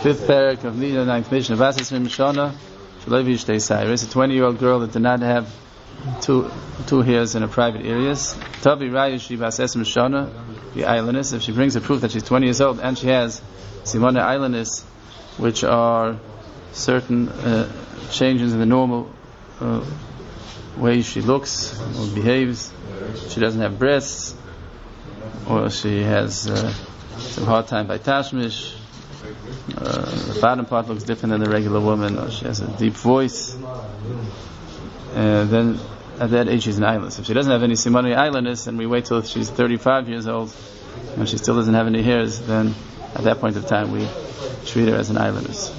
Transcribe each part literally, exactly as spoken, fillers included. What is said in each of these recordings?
fifth parak of Nida, ninth mission of Asisrim Shana, Shalevi Shtei Cyrus, a twenty-year-old girl that did not have two two hairs in her private areas. Tavi Rayashi Basesim Shana, the islandess, if she brings a proof that she's twenty years old and she has Simona islandess, which are certain uh, changes in the normal uh, way she looks or behaves. She doesn't have breasts, or she has uh, some hard time by tashmish. Uh, the bottom part looks different than the regular woman, or she has a deep voice. Uh, then at that age she's an islandess. If she doesn't have any simoni islandess, and we wait till she's thirty-five years old and she still doesn't have any hairs, then at that point of time we treat her as an islandess.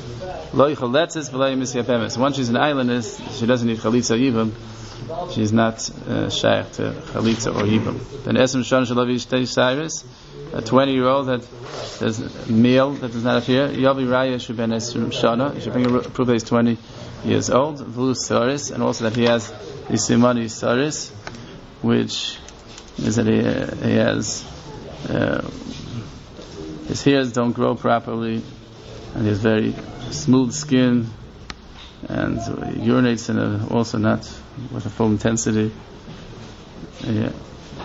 Once she's an islandess, she doesn't need chalitza yibam. She's not uh, shaykh to chalitza or yibam. Then esem shon shalavi shtei cyrus, a twenty-year-old that is male that does not have hair. Yavi raya should be esem shana. You should bring a proof that he's twenty years old. V'lu saris, and also that he has the simani saris, which is that he, uh, he has uh, his hairs don't grow properly, and he has very smooth skin, and urinates in a, also not with a full intensity. Yeah.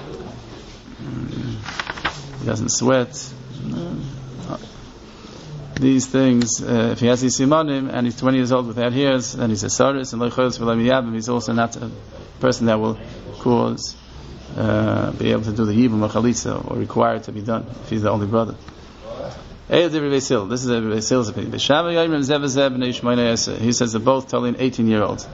He doesn't sweat. These things, uh, if he has these simanim and he's twenty years old without hairs, then he's a saris, and he's also not a person that will cause, uh, be able to do the yibum or chalitza, or require it to be done if he's the only brother. This is a Beisil's opinion. He says they're both totally an eighteen-year-old.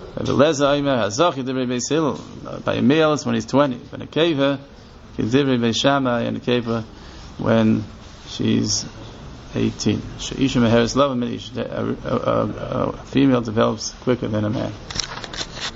By a male, it's when he's twenty. But a keva, and a keva when she's eighteen. A female develops quicker than a man.